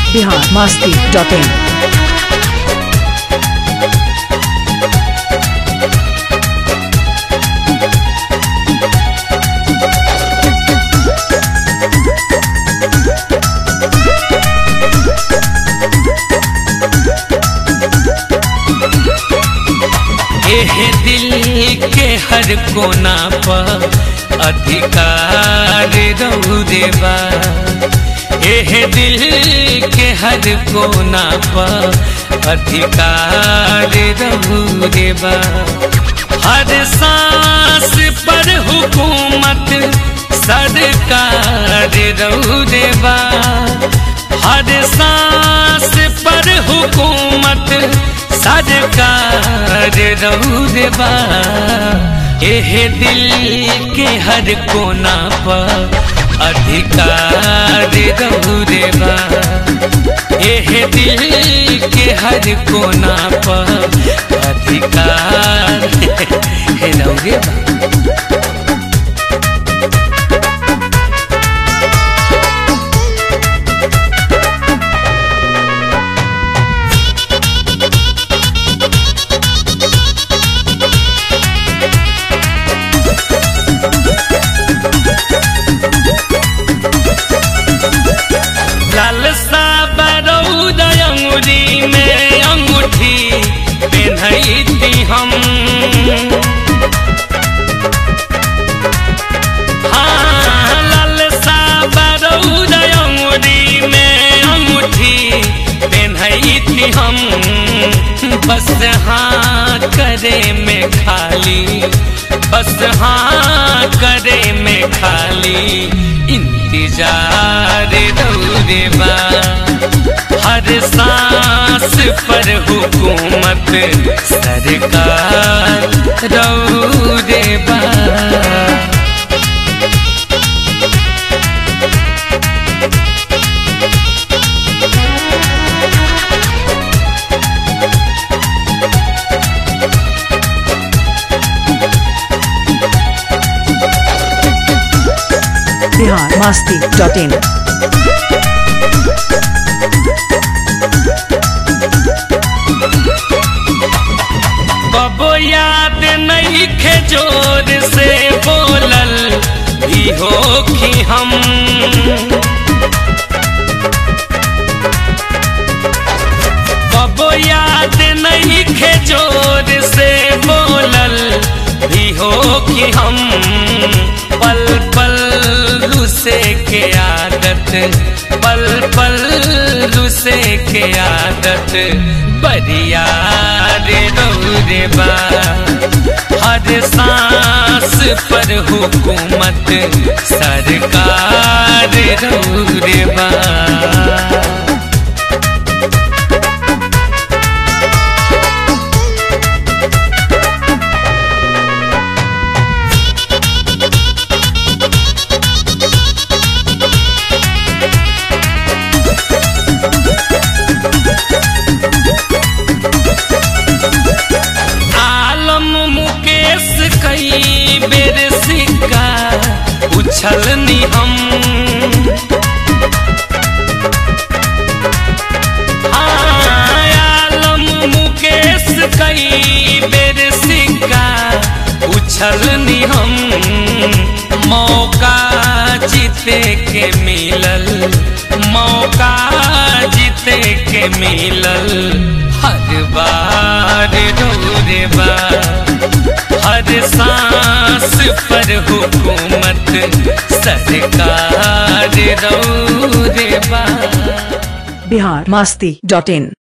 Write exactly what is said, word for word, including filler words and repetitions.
Bihar Masti dot इन। एह दिल के हर कोना पर अधिकार रौरे बा। एह दिल के हर कोना पर अधिकार रौरे बा। हर सांस पर हुकूमत सरकार रौरे बा। हर सांस पर हुकूमत सरकार रौरे बा। एह दिल के हर कोना पर अधिकार रौरे बा। एह दिल के हर कोना पर अधिकार रौरे बा। लालसा बरौद अंगुरी में अंगूठी पहनती हम। हाँ लालसा बरौद अंगुरी में अंगूठी पहनती हम। बस हाँ करे में खाली, बस हाँ करे में खाली इंतजार रौरे बा। हर सांस पर हुकूमत सरकार रौरे बा। Bihar Masti dot in. बबो याद नहीं खे जोर से बोलल भी हो कि हम। बबो याद नहीं खे जोर से बोलल भी हो कि हम। पल पल रुसे के आदत, पल पल रुसे के आदत बरियार रौरे बा। हर सांस पर हुकूमत सरकार रौरे बा। कई बेर सिक्का उछलनी हम। आलम मुकेश कई बेर सिक्का उछलनी हम। मौका जीते के मिलल, मौका जीते के मिलल हर बार रौरे बा। हर सांस पर हुकूमत सरकार रौरे बा। बिहार मस्ती डॉट इन।